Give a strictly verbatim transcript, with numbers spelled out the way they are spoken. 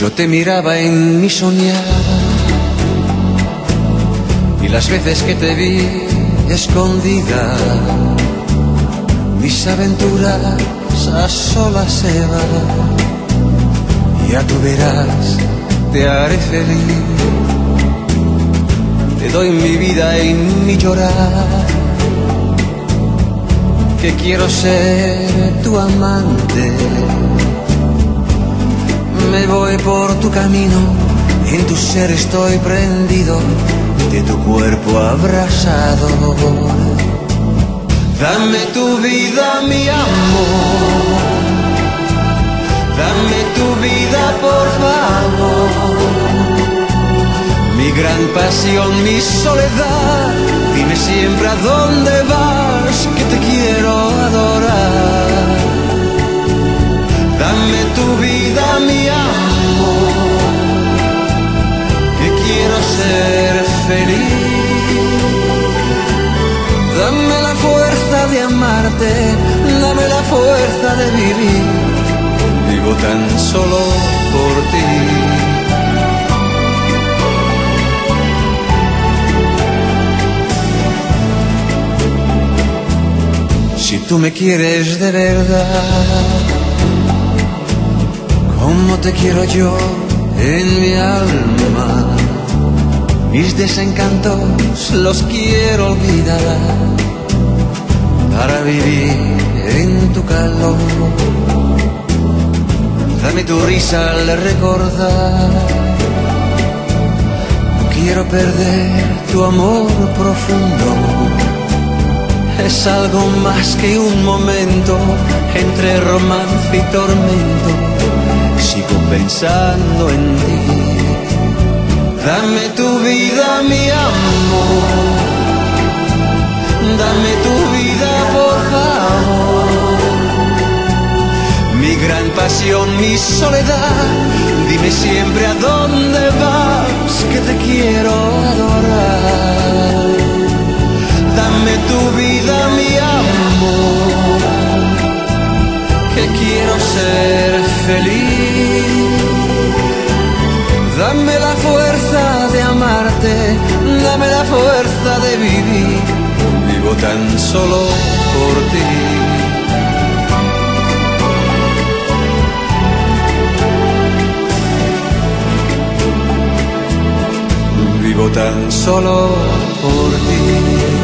Yo te miraba en mi soñar y las veces que te vi escondida, mis aventuras a solas se van. Ya tú verás, te haré feliz, te doy mi vida y mi llorar, que quiero ser tu amante. Me voy por tu camino, en tu ser estoy prendido, de tu cuerpo abrazado. Dame tu vida, mi amor, dame tu vida, por favor. Mi gran pasión, mi soledad, dime siempre a dónde vas, que te quiero adorar. Dame tu vida, mi amor, que quiero ser feliz. Dame la fuerza de amarte, dame la fuerza de vivir. Vivo tan solo por ti. Si tú me quieres de verdad, como te quiero yo en mi alma, mis desencantos los quiero olvidar para vivir en tu calor. Dame tu risa al recordar, no quiero perder tu amor profundo. Es algo más que un momento entre romance y tormento. Sigo pensando en ti. Dame tu vida, mi amor, dame tu vida, por favor. Mi gran pasión, mi soledad, dime siempre a dónde vas, que te quiero adorar. Dame tu vida, mi amor, que quiero ser feliz. Dame la fuerza de amarte, dame la fuerza de vivir. Vivo tan solo por ti. Vivo tan solo por ti.